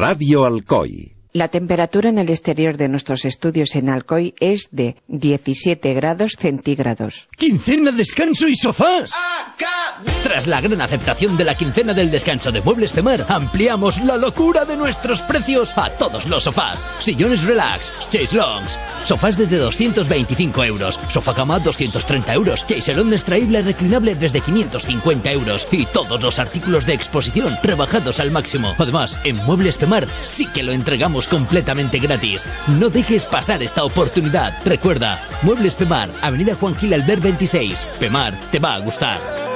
Radio Alcoy. La temperatura en el exterior de nuestros estudios en Alcoy es de 17 grados centígrados. ¡Quincena, descanso y sofás! Tras la gran aceptación de la quincena del descanso de Muebles Femar, ampliamos la locura de nuestros precios a todos los sofás. Sillones relax, chaise longs, sofás desde 225 euros, sofá cama 230 euros, chaiselón extraíble reclinable desde 550 euros y todos los artículos de exposición rebajados al máximo. Además, en Muebles Femar sí que lo entregamos completamente gratis. No dejes pasar esta oportunidad. Recuerda, Muebles Femar, Avenida Juan Gil Albert 26. Femar, te va a gustar.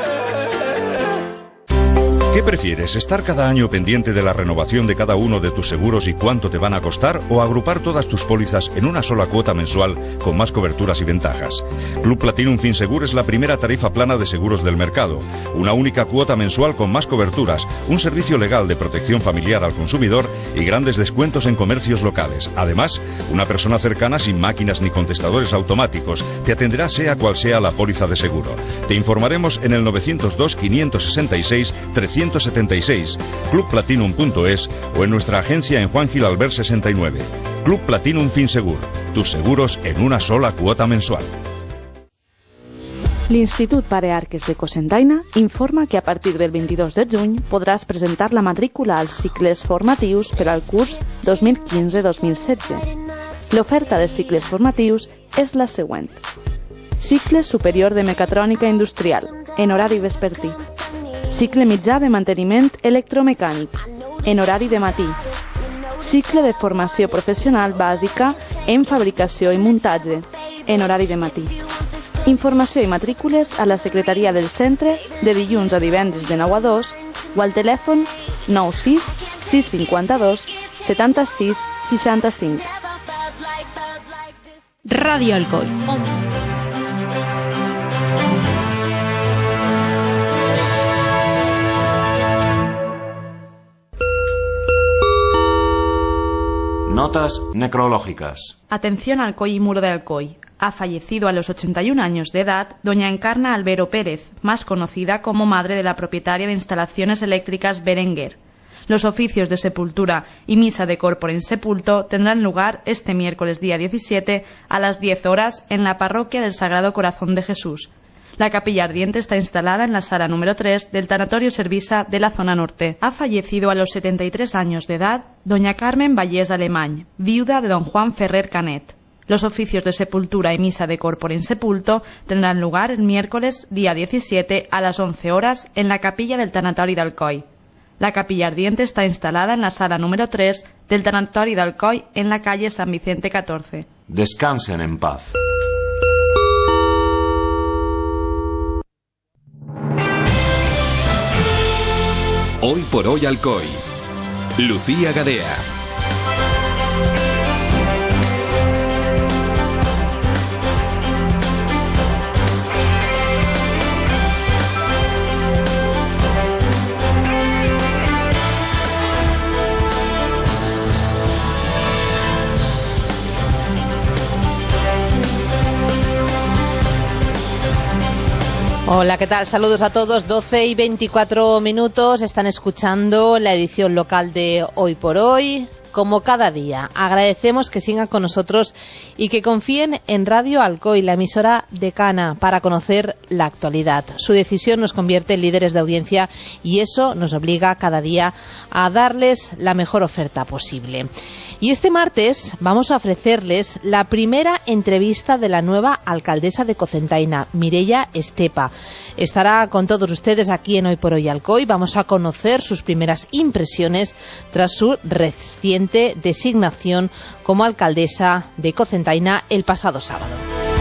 ¿Qué prefieres, estar cada año pendiente de la renovación de cada uno de tus seguros y cuánto te van a costar, o agrupar todas tus pólizas en una sola cuota mensual con más coberturas y ventajas? Club Platinum Finsegur es la primera tarifa plana de seguros del mercado, una única cuota mensual con más coberturas, un servicio legal de protección familiar al consumidor y grandes descuentos en comercios locales. Además, una persona cercana sin máquinas ni contestadores automáticos te atenderá sea cual sea la póliza de seguro. Te informaremos en el 902 566 376, clubplatinum.es o en nuestra agencia en Juan Gil Albert 69. Club Platinum Finsegur, tus seguros en una sola cuota mensual. L'Institut Pare Arques de Cocentaina informa que a partir del 22 de juny podràs presentar la matrícula als cicles formatius per al curs 2015-2016. L'oferta de cicles formatius és la següent. Cicle superior de mecatrònica industrial, en horari vespertí. Cicle mitjà de manteniment electromecànic, en horari de matí. Cicle de formació professional bàsica en fabricació i muntatge, en horari de matí. Informació i matrícules a la secretaria del centre de dilluns a divendres de 9 a 2 o al telèfon 96 652 76 65. Radio Alcoy. Notas necrológicas. Atención Alcoy y Muro de Alcoy. Ha fallecido a los 81 años de edad doña Encarna Albero Pérez, más conocida como madre de la propietaria de instalaciones eléctricas Berenguer. Los oficios de sepultura y misa de corpore in sepulto tendrán lugar este miércoles día 17 a las 10 horas en la parroquia del Sagrado Corazón de Jesús. La capilla ardiente está instalada en la sala número 3 del Tanatorio Servisa de la zona norte. Ha fallecido a los 73 años de edad doña Carmen Vallés Alemany, viuda de don Juan Ferrer Canet. Los oficios de sepultura y misa de corpore in sepulto tendrán lugar el miércoles día 17 a las 11 horas en la capilla del Tanatori d'Alcoi. La capilla ardiente está instalada en la sala número 3 del Tanatori d'Alcoi en la calle San Vicente 14. Descansen en paz. Hoy por hoy Alcoy. Lucía Gadea. Hola, ¿qué tal? Saludos a todos. 12 y 24 minutos. Están escuchando la edición local de Hoy por Hoy. Como cada día, agradecemos que sigan con nosotros y que confíen en Radio Alcoy, la emisora decana, para conocer la actualidad. Su decisión nos convierte en líderes de audiencia y eso nos obliga cada día a darles la mejor oferta posible. Y este martes vamos a ofrecerles la primera entrevista de la nueva alcaldesa de Cocentaina, Mireia Estepa. Estará con todos ustedes aquí en Hoy por Hoy Alcoy. Vamos a conocer sus primeras impresiones tras su reciente designación como alcaldesa de Cocentaina el pasado sábado.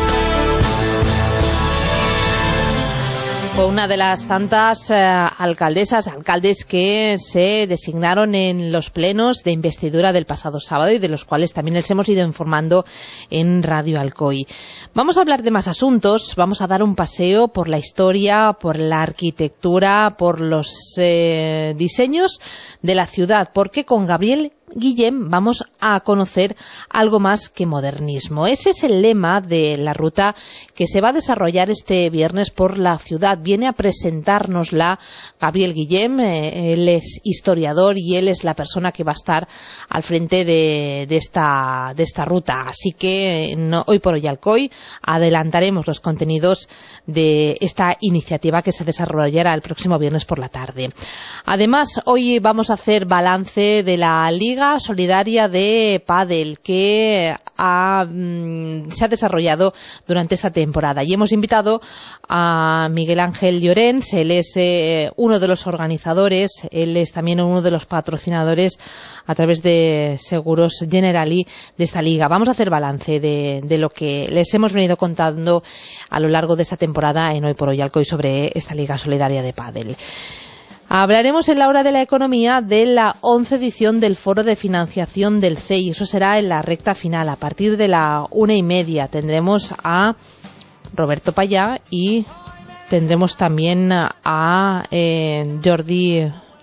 Fue una de las tantas alcaldes que se designaron en los plenos de investidura del pasado sábado y de los cuales también les hemos ido informando en Radio Alcoy. Vamos a hablar de más asuntos, vamos a dar un paseo por la historia, por la arquitectura, por los diseños de la ciudad, porque con Gabriel Guillem, vamos a conocer algo más que modernismo. Ese es el lema de la ruta que se va a desarrollar este viernes por la ciudad. Viene a presentárnosla Gabriel Guillem, él es historiador y él es la persona que va a estar al frente de esta ruta. Así que hoy por hoy Alcoy adelantaremos los contenidos de esta iniciativa que se desarrollará el próximo viernes por la tarde. Además, hoy vamos a hacer balance de la Liga Solidaria de Pádel que se ha desarrollado durante esta temporada y hemos invitado a Miguel Ángel Llorens. Él es uno de los organizadores, él es también uno de los patrocinadores a través de Seguros Generali de esta liga. Vamos a hacer balance de lo que les hemos venido contando a lo largo de esta temporada en Hoy por Hoy Alcoy sobre esta Liga Solidaria de Pádel. Hablaremos en la hora de la economía de la 11ª edición del Foro de Financiación del CEI. Eso será en la recta final. A partir de la 1:30 tendremos a Roberto Payá y tendremos también a Jordi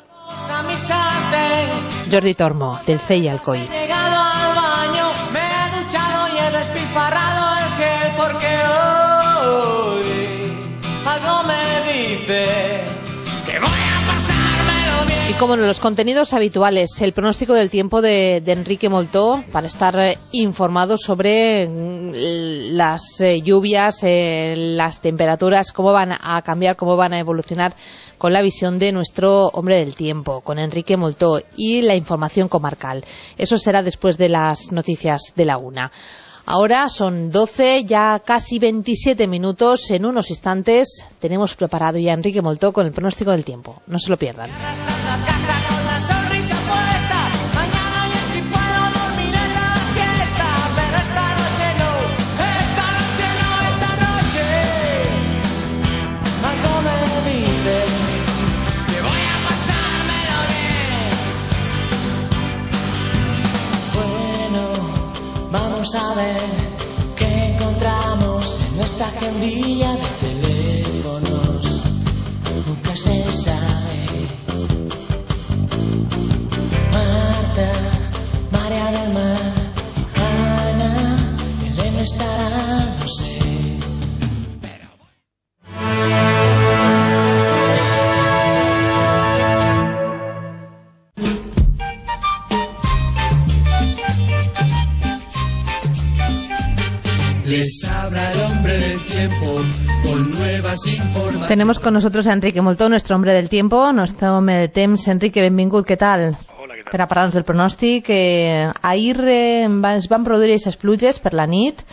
Tormo del CEI Alcoy. Y como en los contenidos habituales, el pronóstico del tiempo de Enrique Moltó para estar informados sobre las lluvias, las temperaturas, cómo van a cambiar, cómo van a evolucionar con la visión de nuestro hombre del tiempo, con Enrique Moltó, y la información comarcal. Eso será después de las noticias de la 1. Ahora son 12, ya casi 27 minutos. En unos instantes tenemos preparado ya a Enrique Moltó con el pronóstico del tiempo. No se lo pierdan. Vamos a ver qué encontramos en nuestra agendilla de teléfonos. Nunca se sabe. Marta, María del Mar, Ana, Elena estará, no sé. Les habla el hombre del tiempo con nuevas informaciones. Tenemos con nosotros a Enrique Moltó, nuestro hombre del tiempo, nuestro home de temps. Enrique, benvingut, què tal? Hola, què tal? Per a parlar-nos del pronòstic, ahir es van produir aquestes pluges per la nit.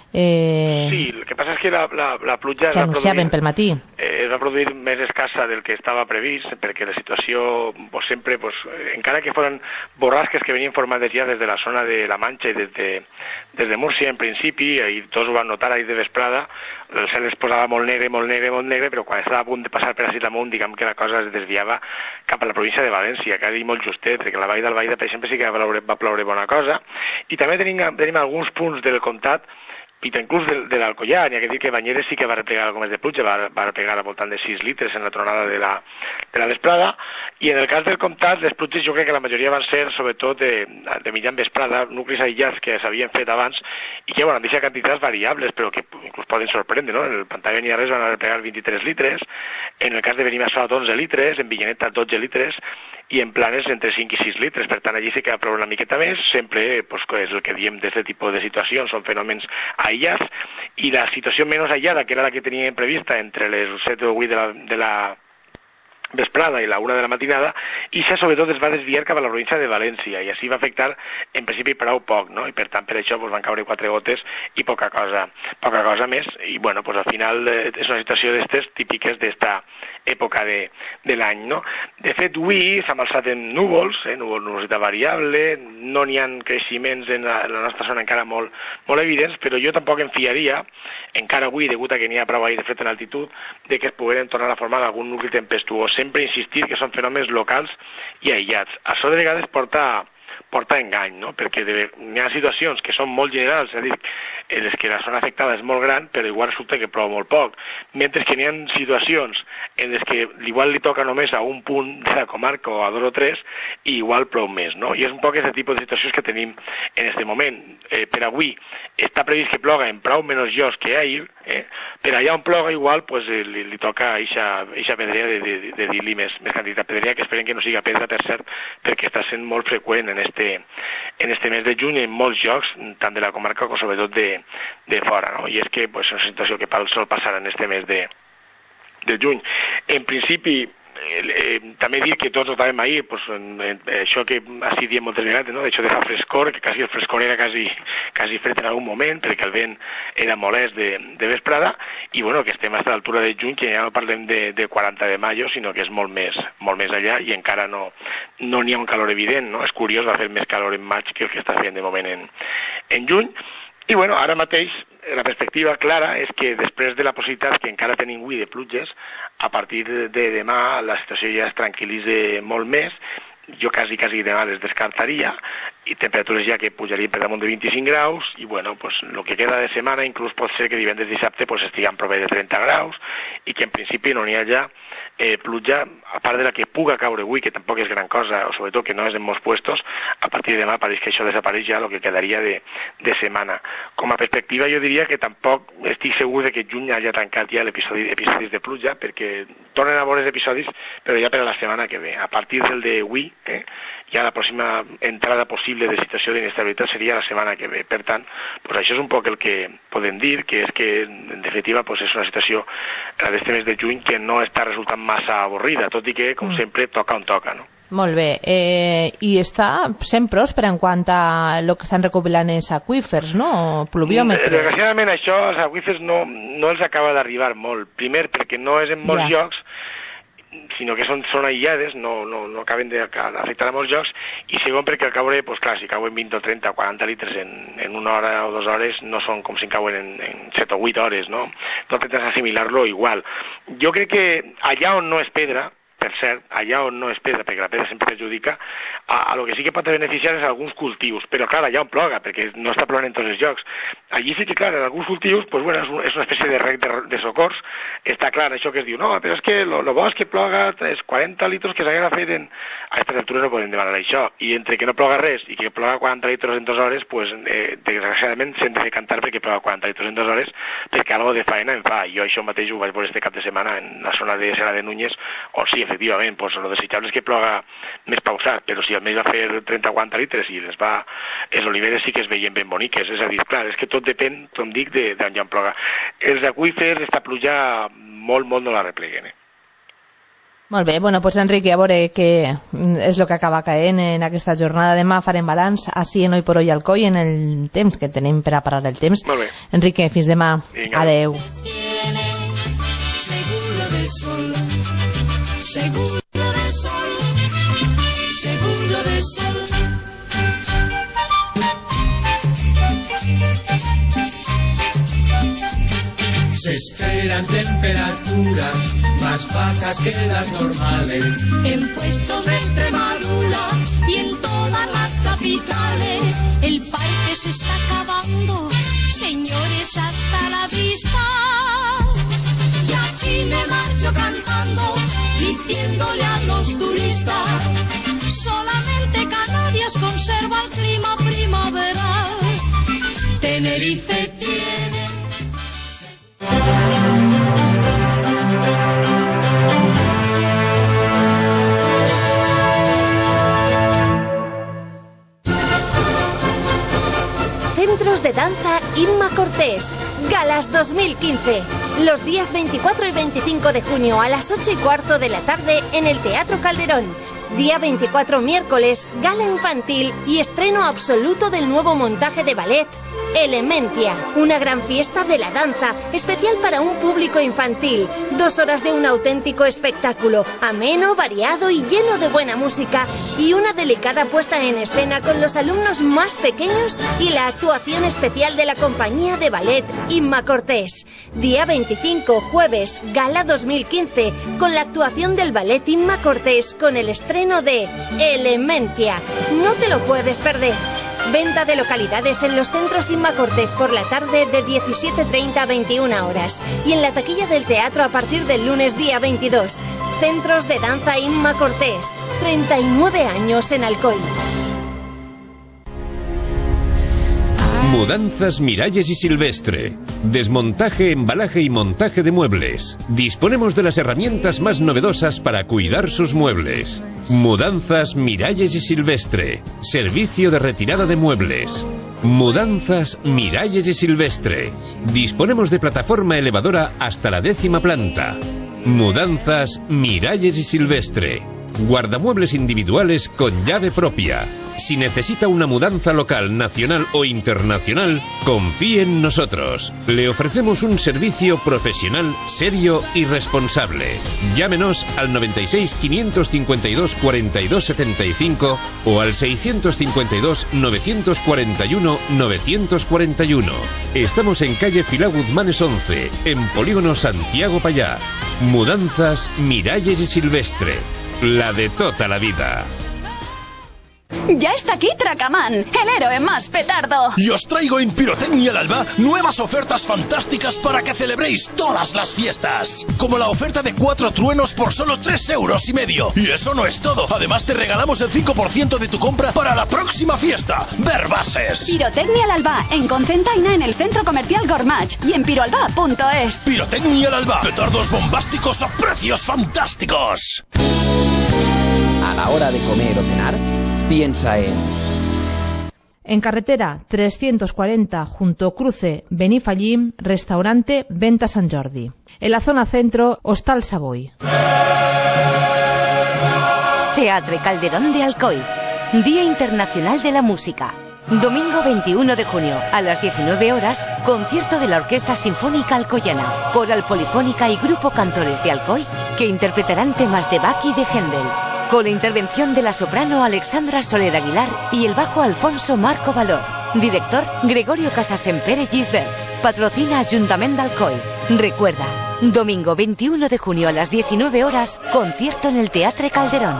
Sí, el que passa és que la pluja que anunciaven pel matí. Es va produir més escassa del que estava previst, perquè la situació sempre, encara que foren borrasques que venien formades ja des de la zona de la Manxa i des de Múrcia en principi, i tots ho van notar ahir de vesprada, el cel es posava molt negre, però quan estava a punt de passar per Asit amunt, diguem que la cosa es desviava cap a la província de València, que ha dit molt justet, perquè la vall d'Albaida, per exemple, sí que va ploure bona cosa, i també tenim alguns punts del comtat i inclús de l'Alcoià, n'hi ha que dir que Banyeres sí que va repegar algo més de pluja, va repegar al voltant de 6 litres en la tronada de la vesprada, i en el cas del comtat, les pluges jo crec que la majoria van ser sobretot de mitjan vesprada, nuclis aïllats que s'havien fet abans, i que, han deixat quantitats variables, però que inclús poden sorprendre, no? En el Pantalla de Niarres van a repegar 23 litres, en el cas de Benimassot 11 litres, en Villaneta 12 litres, i en Planes entre 5 i 6 litres, per tant allí sí que va ploure una miqueta més, sempre és el que diem d'aquest tipus de situacions, són fenòmens aïllats, i la situació menys aïllada, que era la que teníem prevista entre les 7 o 8 de la vesprada i la 1 de la matinada, i això sobretot es va desviar cap a la província de València, i així va afectar en principi prou poc, no? I per tant per això van caure 4 gotes i poca cosa més, i al final és una situació d'estes típiques d'esta època de l'any, no? De fet, avui s'ha alçat en núvols, nubositat variable, no n'hi ha creixements en la nostra zona encara molt evidents, però jo tampoc em fiaria, encara avui, degut a que n'hi ha prou aire fred en altitud, de que es pogueren tornar a formar algun nucli tempestuós. Sempre insistir que són fenòmens locals i aïllats. Això de vegades porta engany, no? Perquè hi ha situacions que són molt generals, és a dir, en les que la zona afectada és molt gran, però igual resulta que plou molt poc, mentre que n'hi ha situacions en les que igual li toca només a un punt de la comarca o a 2 o 3 i igual plou més, no? I és un poc aquest tipus de situacions que tenim en aquest moment. Per avui està previst que ploga en prou menys llocs que ahir, però allà on ploga igual pues, li toca eixa pedrea de dir-li més quantitat pedrea, que esperem que no siga pedra, per cert, perquè està sent molt freqüent en este mes de juny en molts llocs, tant de la comarca com sobretot de fora, no? I és que pues, és una situació que sol passar en este mes de juny. En principi, també dir que tots notàvem ahir pues, això que així diem moltes vegades, no? D'això de fa frescor, que quasi el frescor era quasi fred en algun moment perquè el vent era molest de vesprada i bueno, que estem a l'altura de juny, que ja no parlem de 40 de maio, sinó que és molt més allà i encara no n'hi ha un calor evident, no? És curiós, va fer més calor en maig que el que està fent de moment en juny. I bueno, ara mateix la perspectiva clara és que després de la possibilitat que encara tenim avui de pluges, a partir de demà la situació ja es tranquil·litza molt més, jo quasi demà les descartaria, i temperatures ja que pujarien per damunt de 25 graus, i bueno, pues el que queda de setmana inclús pot ser que divendres i dissabte pues, estiguem prop de 30 graus, i que en principi no n'hi ha ja pluja, a part de la que puga caure avui, que tampoc és gran cosa, o sobretot que no és en molts puestos, a partir de demà pareix que això desapareix ja el que quedaria de setmana. Com a perspectiva jo diria que tampoc estic segur de que juny hagi tancat ja episodis de pluja, perquè tornen a veure episodis, però ja per a la setmana que ve. A partir del d'avui, ja la pròxima entrada possible de situació d'inestabilitat seria la setmana que ve. Per tant, pues això és un poc el que podem dir, que és que en definitiva pues és una situació d'aquest mes de juny que no està resultant massa avorrida, tot i que, com sempre, toca on toca, no? Molt bé. I està sent pròspera en quant a el que estan recopilant els aqüífers, no? Pluviòmetres. Desgraciadament això, els aqüífers no els acaba d'arribar molt. Primer, perquè no és en molts llocs, sinó que són aïllades, no acaben d'afectar a molts llocs, i segon perquè al caure, pues clar, si cauen 20 o 30 o 40 litres en una hora o 2 hores, no són com si cauen en 7 o 8 hores, no? Tu intentes assimilar-lo igual. Jo crec que allà on no és pedra, per cert, allà on no és pedra, perquè la pedra sempre perjudica, a lo que sí que pot beneficiar és alguns cultius, però clar, allà on ploga, perquè no està plogant en tots els llocs. Allí sí que, clar, en alguns cultius, pues bueno, és una espècie de rec de socors, està clar això que es diu, no, però és que lo bo és que ploga els 40 litres que s'haguera fet a aquestes altures no podem demanar això, i entre que no ploga res i que ploga 40 litres en 2 hores, pues desgraciadament s'hem de fer cantar perquè ploga 40 litres en 2 hores, perquè algo de faena en fa. Jo això mateix ho vaig veure este cap de setmana en la zona de Sera de Núñez, on sí, efectivament, pues lo desitjable és que ploga més pausat, però si almenys va fer 30 o 40 litres i les oliveres sí que es veien ben boniques, és a dir, clar, és que tot depèn, com dic, d'on ja en ploga. Els aqüífers, esta pluja, molt no la repleguen, Molt bé, bueno, pues Enrique, a veure què és el que acaba caent en aquesta jornada. Demà farem balanç així en Hoy por Hoy Alcoi en el temps que tenim per a parar el temps. Molt bé. Enrique, fins demà. Vinga. Adeu. Seguro de sol, seguro de sol, seguro de sol. Se esperan temperaturas más bajas que las normales en puestos de Extremadura y en todas las capitales. El parque se está acabando, señores, hasta la vista. Y aquí me marcho cantando, diciéndole a los turistas, solamente Canarias conserva el clima primaveral. Tenerife tiene... Centros de Danza Inma Cortés, Galas 2015. Los días 24 y 25 de junio a las 8:15 de la tarde en el Teatro Calderón. Día 24 miércoles, gala infantil y estreno absoluto del nuevo montaje de ballet Elementia, una gran fiesta de la danza, especial para un público infantil. 2 horas de un auténtico espectáculo, ameno, variado y lleno de buena música, y una delicada puesta en escena con los alumnos más pequeños y la actuación especial de la compañía de ballet Inma Cortés. Día 25, jueves, gala 2015, con la actuación del ballet Inma Cortés con el estreno de Elementia. No te lo puedes perder. Venta de localidades en los centros Inma Cortés por la tarde de 17:30 a 21 horas. Y en la taquilla del teatro a partir del lunes día 22. Centros de Danza Inma Cortés. 39 años en Alcoy. Mudanzas Miralles y Silvestre. Desmontaje, embalaje y montaje de muebles. Disponemos de las herramientas más novedosas para cuidar sus muebles. Mudanzas Miralles y Silvestre. Servicio de retirada de muebles. Mudanzas Miralles y Silvestre. Disponemos de plataforma elevadora hasta la 10ª planta. Mudanzas Miralles y Silvestre. Guardamuebles individuales con llave propia. Si necesita una mudanza local, nacional o internacional, confíe en nosotros. Le ofrecemos un servicio profesional, serio y responsable. Llámenos al 96 552 42 75 o al 652 941 941. Estamos en calle Filao Guzmanes 11, en Polígono Santiago Pallá. Mudanzas Miralles y Silvestre. La de toda la vida. Ya está aquí Tracaman, el héroe más petardo. Y os traigo en Pirotecnia al Alba nuevas ofertas fantásticas para que celebréis todas las fiestas. Como la oferta de 4 truenos por solo 3,5 euros. Y eso no es todo. Además te regalamos el 5% de tu compra para la próxima fiesta. ¡Verbases! Pirotecnia al Alba, en Concentaina, en el Centro Comercial Gormach y en piroalba.es. Pirotecnia al Alba, petardos bombásticos a precios fantásticos. A la hora de comer o cenar, piensa en carretera 340 junto cruce Benifallim, restaurante Venta San Jordi. En la zona centro, Hostal Savoy. Teatre Calderón de Alcoy. Día Internacional de la Música. Domingo 21 de junio, a las 19 horas, concierto de la Orquesta Sinfónica Alcoyana, Coral Polifónica y Grupo Cantores de Alcoy, que interpretarán temas de Bach y de Händel, con la intervención de la soprano Alexandra Soler Aguilar y el bajo Alfonso Marco Valor. Director Gregorio Casasempere Gisbert. Patrocina Ayuntament d'Alcoy. Recuerda, domingo 21 de junio a las 19 horas, concierto en el Teatre Calderón.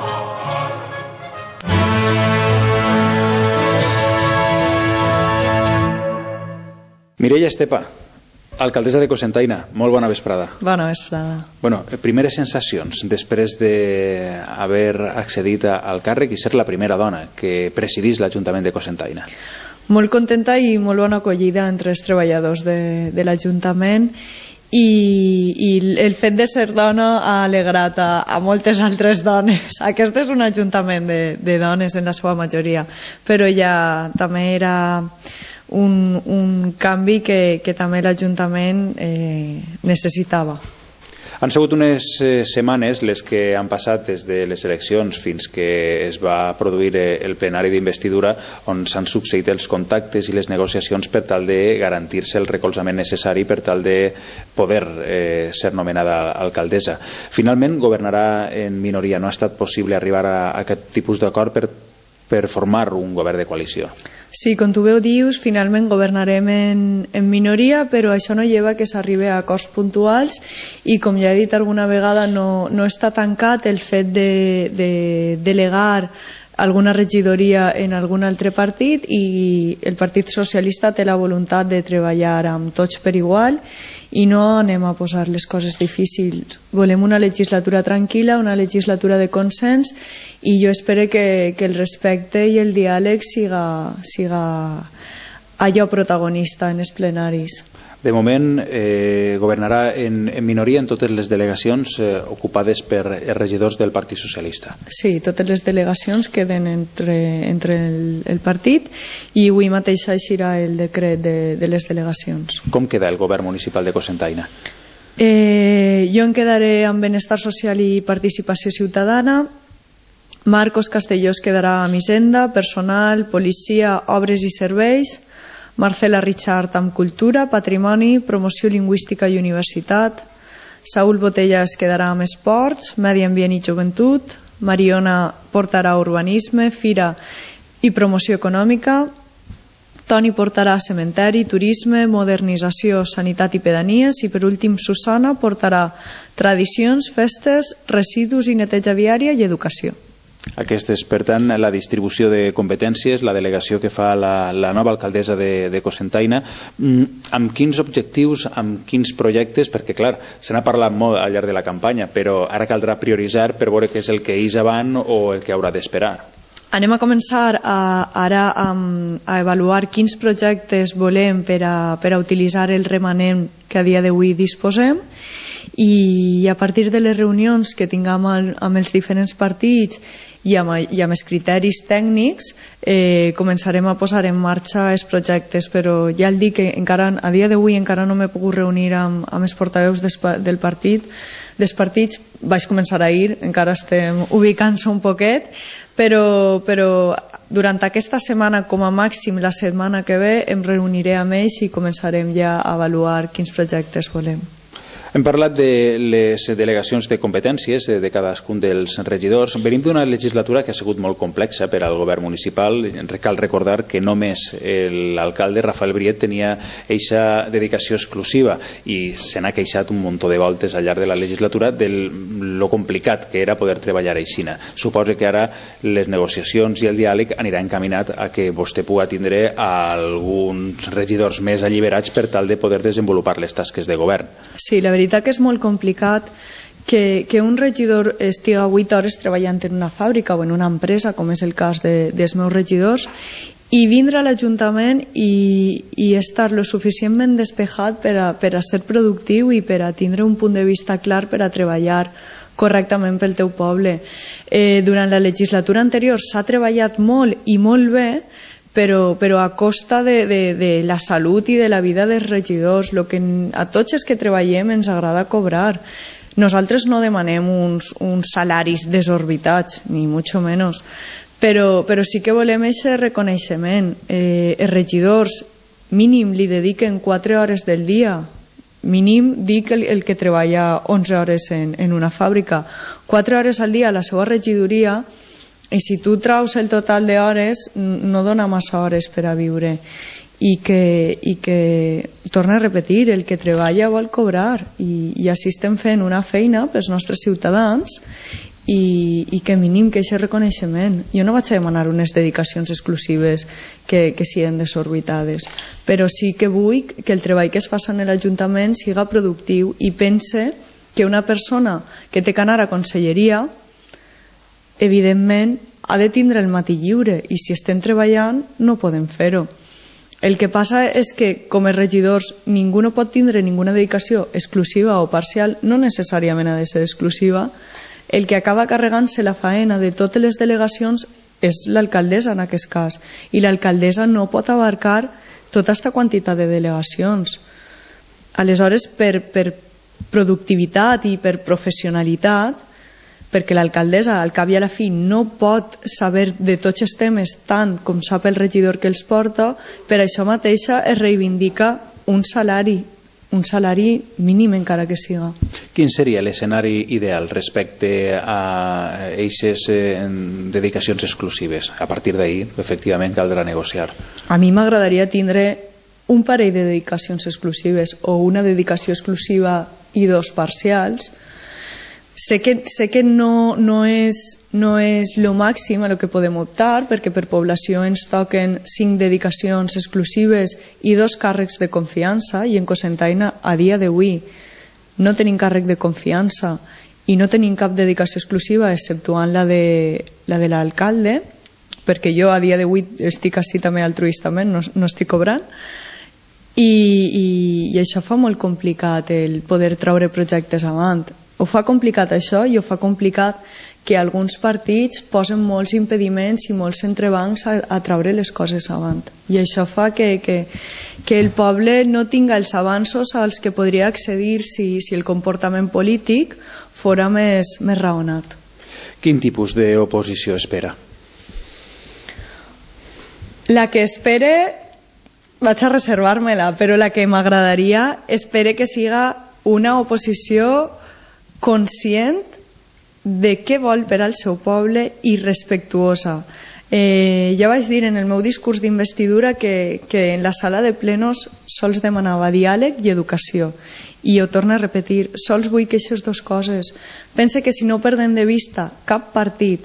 Mireia Estepa, alcaldessa de Cocentaina, molt bona vesprada. Bona vesprada. Bueno, primeres sensacions després d'haver accedit al càrrec i ser la primera dona que presidís l'Ajuntament de Cocentaina. Molt contenta i molt bona acollida entre els treballadors de l'Ajuntament i el fet de ser dona ha alegrat a moltes altres dones. Aquest és un ajuntament de dones en la seva majoria, però ja també era un canvi que també l'Ajuntament necessitava. Han sigut unes setmanes les que han passat des de les eleccions fins que es va produir el plenari d'investidura, on s'han succeït els contactes i les negociacions per tal de garantir-se el recolzament necessari per tal de poder ser nomenada alcaldessa. Finalment governarà en minoria. No ha estat possible arribar a aquest tipus d'acord per formar un govern de coalició. Sí, com tu bé dius, finalment governarem en minoria, però això no lleva que s'arribi a acords puntuals i, com ja he dit alguna vegada, no està tancat el fet de delegar alguna regidoria en algun altre partit, i el Partit Socialista té la voluntat de treballar amb tots per igual i no anem a posar les coses difícils. Volem una legislatura tranquil·la, una legislatura de consens, i jo espero que el respecte i el diàleg siga allò protagonista en els plenaris. De moment governarà en minoria en totes les delegacions ocupades per regidors del Partit Socialista. Sí, totes les delegacions queden entre el partit, i avui mateix eixirà el decret de les delegacions. Com queda el govern municipal de Cocentaina? Jo em quedaré amb Benestar Social i Participació Ciutadana. Marcos Castelló es quedarà amb Hisenda, Personal, Policia, Obres i Serveis. Marcela Richard amb Cultura, Patrimoni, Promoció Lingüística i Universitat. Saúl Botella es quedarà amb Esports, Medi Ambient i Joventut. Mariona portarà Urbanisme, Fira i Promoció Econòmica. Toni portarà Cementeri, Turisme, Modernització, Sanitat i Pedanies. I per últim Susana portarà Tradicions, Festes, Residus i Neteja Viària i Educació. Aquesta és, per tant, la distribució de competències, la delegació que fa la nova alcaldessa de Cocentaina. Amb quins objectius, amb quins projectes? Perquè, clar, se n'ha parlat molt al llarg de la campanya, però ara caldrà prioritzar per veure què és el que eix avant o el que haurà d'esperar. Anem a començar ara a avaluar quins projectes volem per a utilitzar el remanent que a dia d'avui disposem, i a partir de les reunions que tinguem amb els diferents partits i amb els criteris tècnics començarem a posar en marxa els projectes. Però ja el dic que a dia d'avui encara no m'he pogut reunir amb els portaveus dels partits. Vaig començar ahir, encara estem ubicant-se un poquet, però durant aquesta setmana, com a màxim la setmana que ve, em reuniré amb ells i començarem ja a avaluar quins projectes volem. Hem parlat de les delegacions de competències de cadascun dels regidors. Venim d'una legislatura que ha sigut molt complexa per al govern municipal. Cal recordar que només l'alcalde Rafael Briet tenia eixa dedicació exclusiva i se n'ha queixat un muntó de voltes al llarg de la legislatura de lo complicat que era poder treballar aixina. Suposo que ara les negociacions i el diàleg anirà encaminat a que vostè pugui tindre alguns regidors més alliberats per tal de poder desenvolupar les tasques de govern. Sí, la veritat que és molt complicat que un regidor estiga 8 hores treballant en una fàbrica o en una empresa, com és el cas dels meus regidors, i vindre a l'Ajuntament i estar lo suficientment despejat per a ser productiu i per a tindre un punt de vista clar per a treballar correctament pel teu poble. Durant la legislatura anterior s'ha treballat molt i molt bé, però a costa de la salut i de la vida dels regidors. A tots els que treballem ens agrada cobrar. Nosaltres no demanem uns salaris desorbitats, ni mucho menos, però sí que volem aquest reconeixement. Els regidors mínim li dediquen 4 hores del dia, mínim dic el que treballa 11 hores en una fàbrica, 4 hores al dia a la seva regidoria. I si tu traus el total d'hores no dona massa hores per a viure, i que torna a repetir, el que treballa vol cobrar, i així estem fent una feina pels nostres ciutadans i que mínim que aquest reconeixement. Jo no vaig a demanar unes dedicacions exclusives que siguin desorbitades, però sí que vull que el treball que es fa en l'Ajuntament siga productiu, i pense que una persona que té que anar a conselleria evidentment ha de tindre el matí lliure, i si estem treballant no podem fer-ho. El que passa és que com a regidors ningú no pot tindre ninguna dedicació exclusiva o parcial, no necessàriament ha de ser exclusiva. El que acaba carregant-se la faena de totes les delegacions és l'alcaldessa en aquest cas, i l'alcaldessa no pot abarcar tota aquesta quantitat de delegacions. Aleshores, per productivitat i per professionalitat, perquè l'alcaldessa al cap i a la fi no pot saber de tots els temes tant com sap el regidor que els porta, per això mateixa es reivindica un salari mínim encara que siga. Quin seria l'escenari ideal respecte a aquestes dedicacions exclusives? A partir d'ahir, efectivament, caldrà negociar. A mi m'agradaria tindre un parell de dedicacions exclusives o una dedicació exclusiva i 2 parcials. Sé que no és lo màxim a lo que podem optar, perquè per població ens toquen 5 dedicacions exclusives i 2 càrrecs de confiança, i en Cocentaina a dia d'avui no tenim càrrec de confiança i no tenim cap dedicació exclusiva exceptuant la de l'alcalde, perquè jo a dia d'avui estic així també altruistament, no estic cobrant, i això fa molt complicat el poder treure projectes avant. Ho fa complicat això, i ho fa complicat que alguns partits posen molts impediments i molts entrebancs a treure les coses avant, i això fa que el poble no tinga els avanços als que podria accedir si el comportament polític fora més raonat. Quin tipus d'oposició espera? La que espere vaig a reservar-me-la, però la que m'agradaria espere que siga una oposició conscient de què vol per al seu poble i respectuosa. Ja vaig dir en el meu discurs d'investidura que en la sala de plenos sols demanava diàleg i educació, i ho torno a repetir, sols vull que aquestes 2 coses. Pense que si no perdem de vista cap partit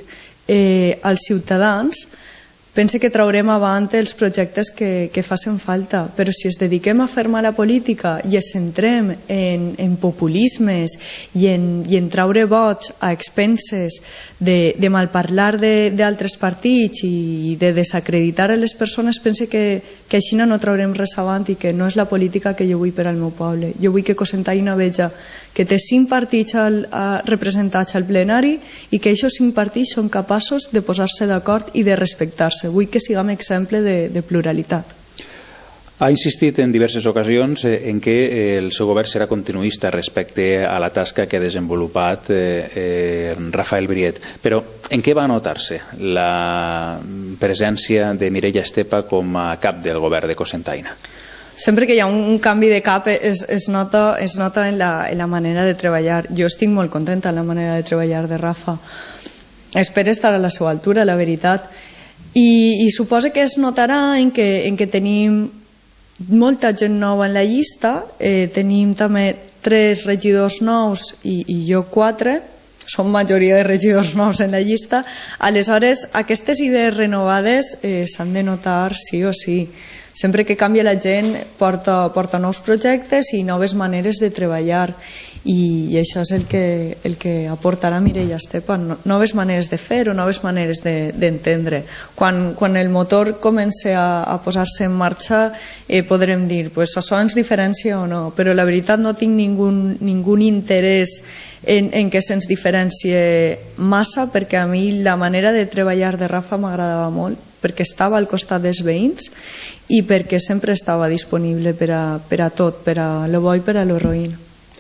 als ciutadans, pense que traurem avant els projectes que facin falta, però si es dediquem a fermar la política i es centrem en populismes i en traure vots a expenses de malparlar d'altres partits i de desacreditar a les persones, pense que així no traurem res avant i que no és la política que jo vull per al meu poble. Jo vull que Cocentaina veja que té 5 partits representats al plenari i que aquests 5 partits són capaços de posar-se d'acord i de respectar-se. Vull que siguem exemple de pluralitat. Ha insistit en diverses ocasions en que el seu govern serà continuista respecte a la tasca que ha desenvolupat Rafael Briet. Però en què va notar-se la presència de Mireia Estepa com a cap del govern de Cocentaina? Sempre que hi ha un canvi de cap es nota en la manera de treballar. Jo estic molt contenta en la manera de treballar de Rafa. Espero estar a la seva altura, la veritat. I suposo que es notarà en que tenim molta gent nova en la llista, tenim també 3 regidors nous i jo 4, som majoria de regidors nous en la llista. Aleshores, aquestes idees renovades s'han de notar sí o sí. Sempre que canvia la gent porta nous projectes i noves maneres de treballar, i això és el que aportarà Mireia Estepa, noves maneres de fer o noves maneres d'entendre. Quan el motor comença a posar-se en marxa podrem dir, pues això ens diferencia o no, però la veritat no tinc ningú interès en que se'ns diferencie massa, perquè a mi la manera de treballar de Rafa m'agradava molt, perquè estava al costat dels veïns i perquè sempre estava disponible per a tot, per a lo bo i per a lo roïn.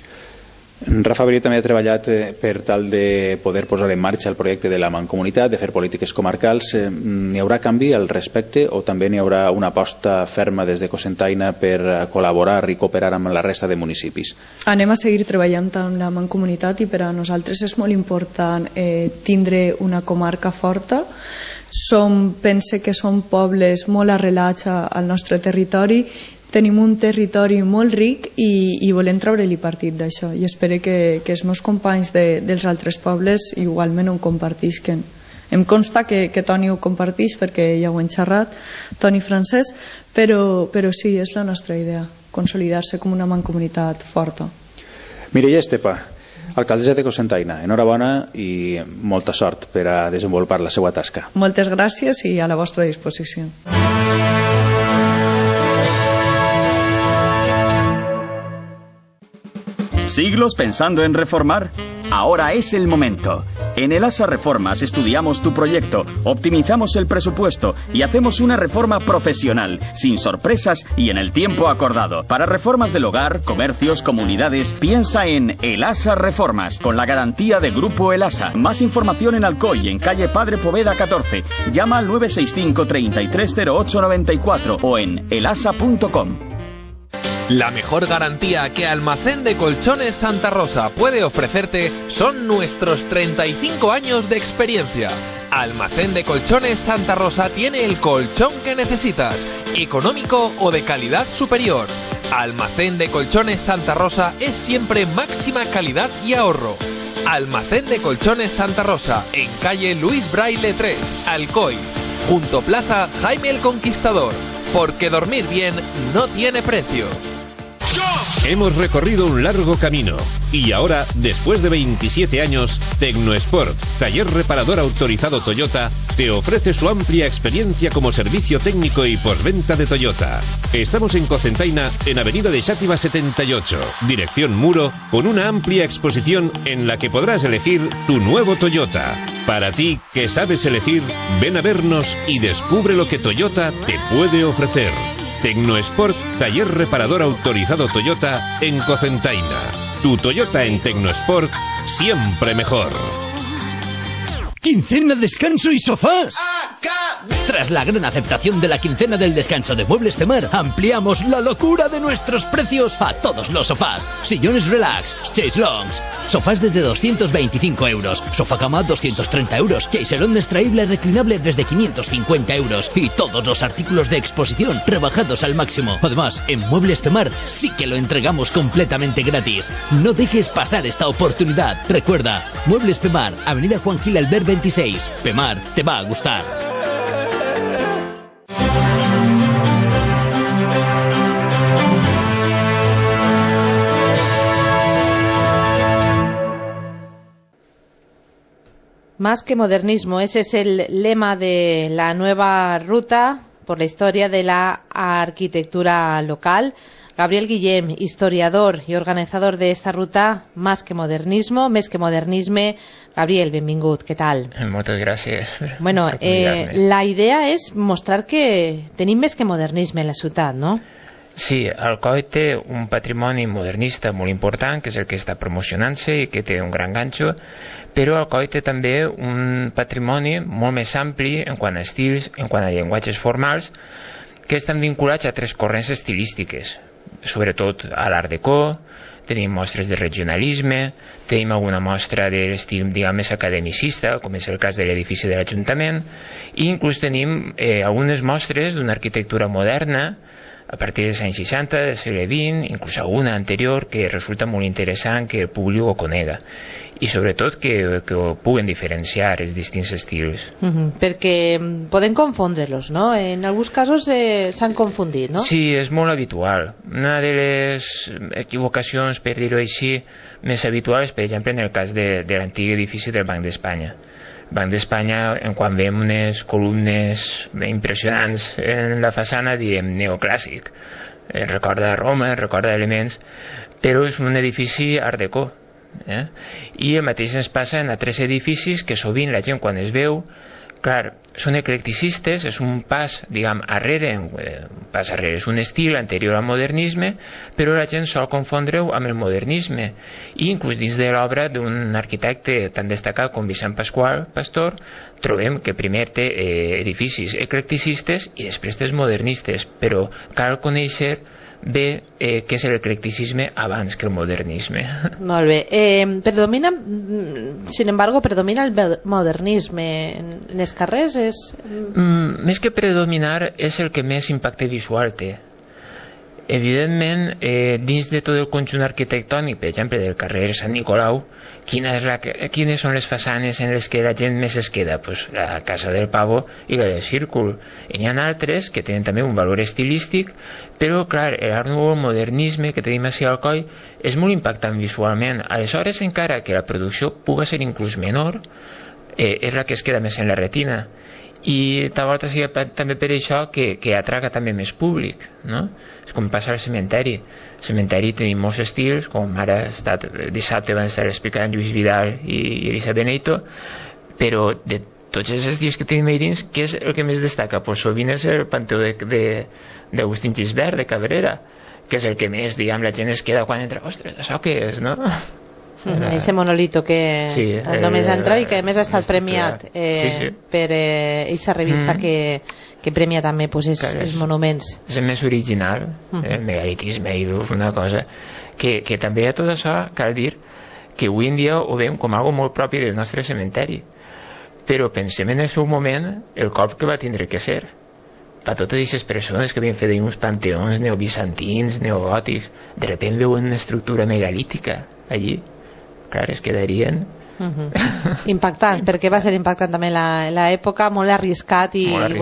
Rafa Briet també ha treballat per tal de poder posar en marxa el projecte de la Mancomunitat, de fer polítiques comarcals. N'hi haurà canvi al respecte o també n'hi haurà una aposta ferma des de Cocentaina per col·laborar i cooperar amb la resta de municipis? Anem a seguir treballant amb la Mancomunitat i per a nosaltres és molt important tindre una comarca forta. Pense que som pobles molt arrelats al nostre territori. Tenim un territori molt ric i volem treure-li partit d'això, i espero que els meus companys dels altres pobles igualment ho compartisquen. Em consta que Toni ho comparteix perquè ja ho hem xerrat, Toni Francesc, però sí, és la nostra idea, consolidar-se com una mancomunitat forta. Mireia Estepa, alcaldessa de Cocentaina, enhorabona i molta sort per a desenvolupar la seva tasca. Moltes gràcies i a la vostra disposició. ¿Siglos pensando en reformar? Ahora es el momento. En el ASA Reformas estudiamos tu proyecto, optimizamos el presupuesto y hacemos una reforma profesional, sin sorpresas y en el tiempo acordado. Para reformas del hogar, comercios, comunidades, piensa en el ASA Reformas, con la garantía de Grupo El Asa. Más información en Alcoy, en calle Padre Poveda 14. Llama al 965 330894 o en elasa.com. La mejor garantía que Almacén de Colchones Santa Rosa puede ofrecerte son nuestros 35 años de experiencia. Almacén de Colchones Santa Rosa tiene el colchón que necesitas, económico o de calidad superior. Almacén de Colchones Santa Rosa es siempre máxima calidad y ahorro. Almacén de Colchones Santa Rosa, en calle Luis Braille 3, Alcoy, junto Plaza Jaime el Conquistador, porque dormir bien no tiene precio. Hemos recorrido un largo camino y ahora, después de 27 años, Tecnosport, taller reparador autorizado Toyota, te ofrece su amplia experiencia como servicio técnico y postventa de Toyota. Estamos en Cocentaina, en Avenida de Xàtiva 78, dirección Muro, con una amplia exposición en la que podrás elegir tu nuevo Toyota. Para ti, que sabes elegir, ven a vernos y descubre lo que Toyota te puede ofrecer. Tecnosport, taller reparador autorizado Toyota en Cocentaina. Tu Toyota en Tecnosport, siempre mejor. ¡Quincena, descanso y sofás! Tras la gran aceptación de la quincena del descanso de Muebles Femar, ampliamos la locura de nuestros precios a todos los sofás. Sillones relax, chaise longs, sofás desde 225 euros, sofá cama 230 euros, chaiselón extraíble reclinable desde 550 euros y todos los artículos de exposición rebajados al máximo. Además, en Muebles Femar sí que lo entregamos completamente gratis. No dejes pasar esta oportunidad. Recuerda, Muebles Femar, Avenida Juan Gil Albert 26. Femar, te va a gustar. Más que modernismo, ese es el lema de la nueva ruta por la historia de la arquitectura local. Gabriel Guillem, historiador y organizador de esta ruta, Más que modernismo, més que modernisme. Gabriel, benvingut, què tal? Moltes gràcies. Bueno, la idea és mostrar que tenim més que modernisme en la ciutat, no? Sí, Alcoi té un patrimoni modernista molt important, que és el que està promocionant-se i que té un gran ganxo, però Alcoi té també un patrimoni molt més ampli en quant a estils, en quant a llenguatges formals, que estan vinculats a tres corrents estilístiques, sobretot a l'Art Deco. Tenim mostres de regionalisme, tenim alguna mostra de l'estil, diguem, més academicista, com és el cas de l'edifici de l'Ajuntament, i inclús tenim algunes mostres d'una arquitectura moderna a partir dels anys 60, del segle XX, inclús alguna anterior, que resulta molt interessant que el públic ho conega. I sobretot que ho puguen diferenciar els distints estils. Perquè poden confondre-los, no? En alguns casos s'han confundit, no? Sí, és molt habitual. Una de les equivocacions, per dir-ho així, més habituals, per exemple, en el cas de l'antic edifici del Banc d'Espanya. Banc d'Espanya, quan veiem unes columnes impressionants en la façana, diem neoclàssic. Recorda Roma, recorda elements, però és un edifici art déco. I el mateix ens passa en altres edificis que sovint la gent quan es veu, clar, són eclecticistes, és un pas, diguem, arrere, és un estil anterior al modernisme, però la gent sol confondre-ho amb el modernisme. I inclús dins de l'obra d'un arquitecte tan destacat com Vicent Pasqual Pastor, trobem que primer té edificis eclecticistes i després té modernistes, però cal conèixer bé què és l'eclecticisme abans que el modernisme. Molt bé. Sin embargo, predomina el modernisme en els carrers? Més que predominar, és el que més impacte visual té. Evidentment, dins de tot el conjunt arquitectònic, per exemple, del carrer Sant Nicolau, quines són les façanes en les que la gent més es queda? Pues la Casa del Pavo i la del Círcul. N'hi ha altres que tenen també un valor estilístic, però clar, l'art nou, el modernisme que tenim així al Alcoi és molt impactant visualment. Aleshores, encara que la producció pugui ser inclús menor, és la que es queda més en la retina. I tal volta sigui també per això que atraga també més públic, no? És com passa al cementeri. Al cementeri tenim molts estils, com ara dissabte van estar explicant Lluís Vidal i Elisa Benito, però de tots els estils que tenim ahí dins, què és el que més destaca? Pues sovint és el Panteó d'Agustín Gisbert, de Cabrera, que és el que més, diguem, la gent es queda quan entra, ostres, això què és, no? Ese monolito que només entra i que a més ha estat premiat per aquesta revista que premia també els monuments. És el més original, el megalitisme i una cosa que també a tot això cal dir que avui en dia ho veiem com algo molt propi del nostre cementeri, però pensem en el seu moment el cop que va tindre que ser per totes aquestes persones que havien fet uns panteons neobizantins, neogòtics, de repente veuen una estructura megalítica allí. Clar, es quedarien impactant, perquè va ser impactant també l'època, molt arriscat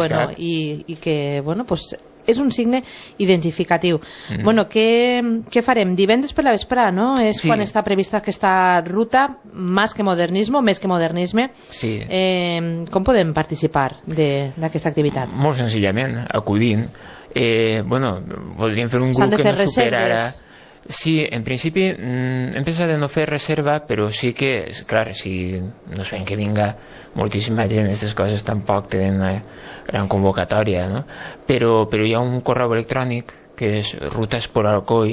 i que, bueno, pues és un signe identificatiu. Bueno, què farem? Divendres per la vesprada, no? És quan està prevista aquesta ruta, més que modernisme. Com podem participar d'aquesta activitat? Molt senzillament, acudint. Voldríem fer un grup que no superara... Sí, en principi hem pensat de no fer reserva, però sí que, clar, si no sabem que vinga moltíssima gent, aquestes coses tampoc tenen una gran convocatòria, no? Però hi ha un correu electrònic que és rutasporalcoi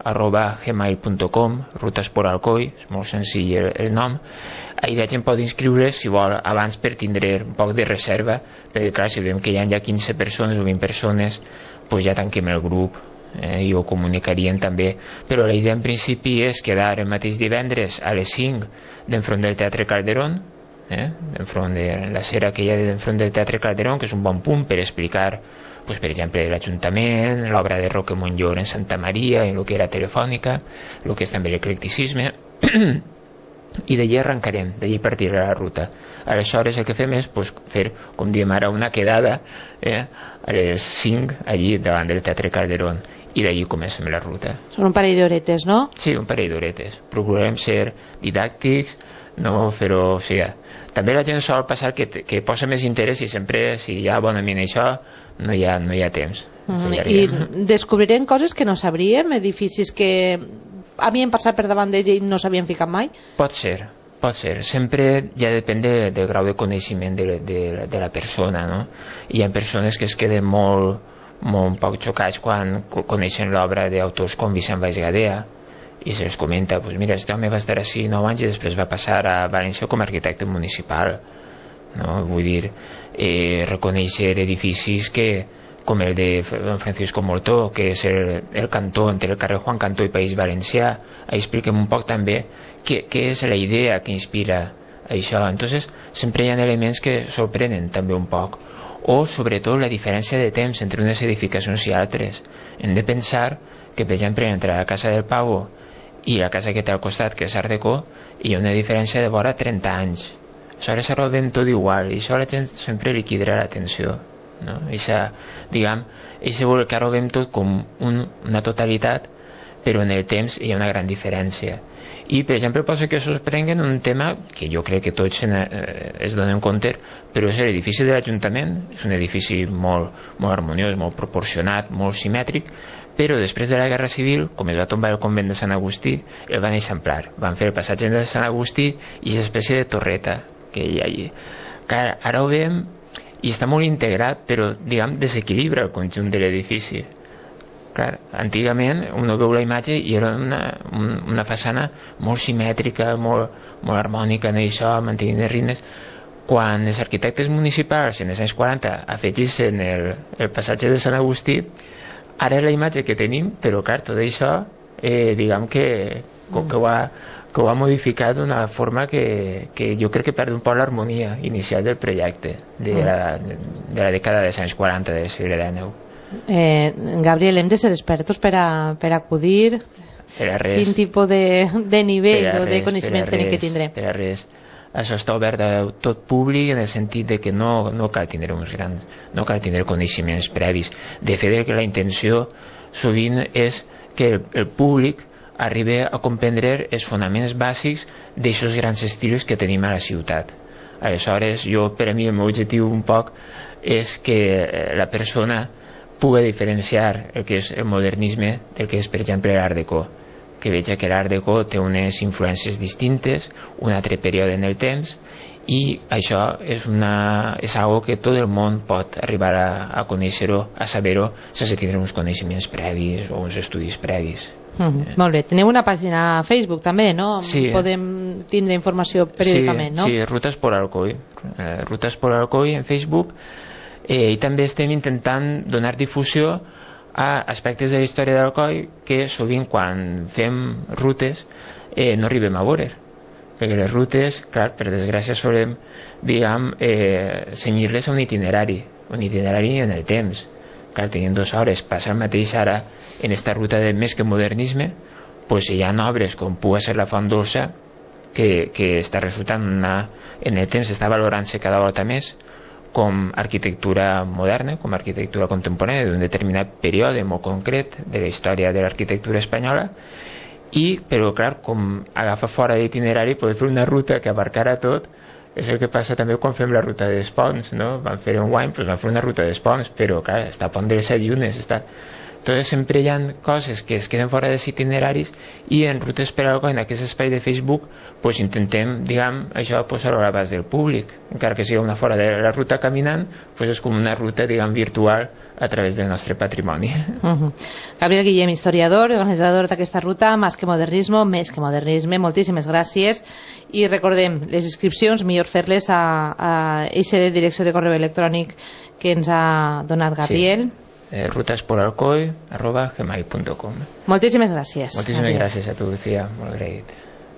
rutesporalcoi@gmail.com, Rutes por Alcoi, és molt senzill el nom. Ahir la gent pot inscriure's si vol abans per tindre un poc de reserva, perquè clar, si veiem que hi ha ja 15 persones o 20 persones, pues ja tanquem el grup i ho comunicaríem també. Però la idea en principi és quedar el mateix divendres a les 5 d'enfront del Teatre Calderón, enfront de la cera que hi ha d'enfront del Teatre Calderón, que és un bon punt per explicar, pues, per exemple, l'Ajuntament, l'obra de Roque Montllor en Santa Maria, en el que era Telefònica, el que és també l'eclecticisme, i d'allí arrencarem, d'allí partirà la ruta. Aleshores el que fem és pues, fer, com diem ara, una quedada a les 5 allí davant del Teatre Calderón, i d'allí comencem la ruta. Són un parell d'horetes, no? Sí, un parell d'horetes. Procurem ser didàctics, no fer-ho... O sigui, també la gent sol passar que posa més interès i sempre, si hi ha bon ambient això, no hi ha temps. I descobrirem coses que no sabríem, edificis que havien passat per davant d'ells i no s'havien ficat mai? Pot ser. Sempre ja depèn del grau de coneixement de la persona, no? Hi ha persones que es queden molt poc xocats quan coneixen l'obra d'autors com Vicent Valls Gadea i se'ls comenta, pues mira, este home va estar així 9 anys i després va passar a València com a arquitecte municipal, no? Vull dir, reconèixer edificis com el de don Francisco Moltó, que és el cantó entre el carrer Juan Cantó i País Valencià. Ahí expliquem un poc també què és la idea que inspira això. Entonces sempre hi ha elements que sorprenen també un poc, o sobretot la diferència de temps entre unes edificacions i altres. Hem de pensar que, per exemple, entre la Casa del Pavo i la casa que té al costat, que és Art Deco, hi ha una diferència de vora 30 anys. Aleshores ara ho veiem tot igual i això a la gent sempre li cridarà l'atenció, no? Que ara ho veiem tot com una totalitat, però en el temps hi ha una gran diferència. I per exemple posa que sorprenguen un tema que jo crec que tots es donen compte, però és l'edifici de l'Ajuntament. És un edifici molt harmoniós, molt proporcionat, molt simètric, però després de la Guerra Civil, com es va tombar el convent de Sant Agustí, el van eixamplar, van fer el passatge de Sant Agustí i és espècie de torreta que hi ha allí. Ara ho veiem i està molt integrat, però desequilibra el conjunt de l'edifici. Clar, antigament uno veu la imatge i era una façana molt simètrica, molt harmònica en això, mantenint els ritmes. Quan els arquitectes municipals en els anys 40 afegissin el passatge de Sant Agustí, ara és la imatge que tenim, però clar, tot això que ho ha modificat d'una forma que jo crec que perd un poc l'harmonia inicial del projecte de la dècada dels anys 40 del segle XIX. Gabriel, hem de ser expertos per acudir? Quin tipus de nivell o de coneixements tenim que tindre? Per a res. Això està obert a tot públic en el sentit de que no cal tindre uns grans, no cal tindre coneixements previs. De fet, la intenció sovint és que el públic arribi a comprendre els fonaments bàsics d'aixòs grans estils que tenim a la ciutat. Aleshores, per a mi el meu objectiu un poc és que la persona pugui diferenciar el que és el modernisme del que és, per exemple, l'Art Deco, que veja que l'Art Deco té unes influències distintes, un altre període en el temps, i això és algo que tot el món pot arribar a conèixer-ho, a saber-ho, sense tindre uns coneixements previs o uns estudis previs. Molt bé, teniu una pàgina a Facebook també, no? Sí. Podem tindre informació periòdicament, no? Sí, Rutes por Alcoi. Rutes por Alcoi en Facebook. I també estem intentant donar difusió a aspectes de la història d'Alcoi que sovint quan fem rutes no arribem a veure, perquè les rutes, clar, per desgràcia solem cenyir-les a un itinerari en el temps. Clar, tenint 2 hores, passa el mateix ara en esta ruta de més que modernisme, pues hi ha obres com pugui ser la Font Dolça que està resultant en el temps està valorant-se cada volta més com arquitectura moderna, com arquitectura contemporània d'un determinat període molt concret de la història de l'arquitectura espanyola, però clar, com agafa fora d'itinerari poder fer una ruta que abarcara tot. És el que passa també quan fem la ruta d'Espons, no? Van fer un guany, van fer una ruta d'Espons, però clar, està a Pont de les 7 Llunes, totes sempre hi ha coses que es queden fora dels itineraris, i en Rutes per Alcoi, en aquest espai de Facebook, pues intentem, diguem, això posar-ho a l'abast del públic, encara que sigui una fora de la ruta caminant, pues és com una ruta, diguem, virtual a través del nostre patrimoni. Gabriel Guillem, historiador i organitzador d'aquesta ruta, Més que modernisme, moltíssimes gràcies, i recordem, les inscripcions millor fer-les a aquesta direcció de correu electrònic que ens ha donat Gabriel. Sí. rutasporalcoi@gmail.com. Moltíssimes gràcies. Moltíssimes gràcies a tu, Lucía, molt agraït.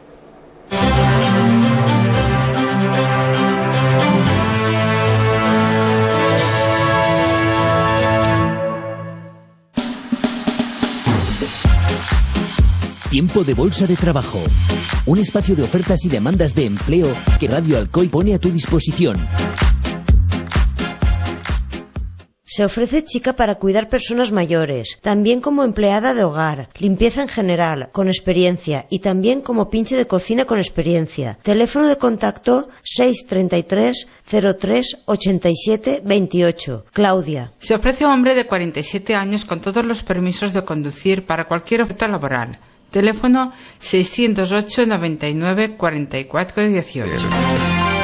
Tiempo de Bolsa de Trabajo, un espacio de ofertas y demandas de empleo que Radio Alcoy pone a tu disposición. Se ofrece chica para cuidar personas mayores, también como empleada de hogar, limpieza en general, con experiencia, y también como pinche de cocina con experiencia. Teléfono de contacto 633 03 87 28. Claudia. Se ofrece a hombre de 47 años con todos los permisos de conducir para cualquier oferta laboral. Teléfono 608 99 44 18.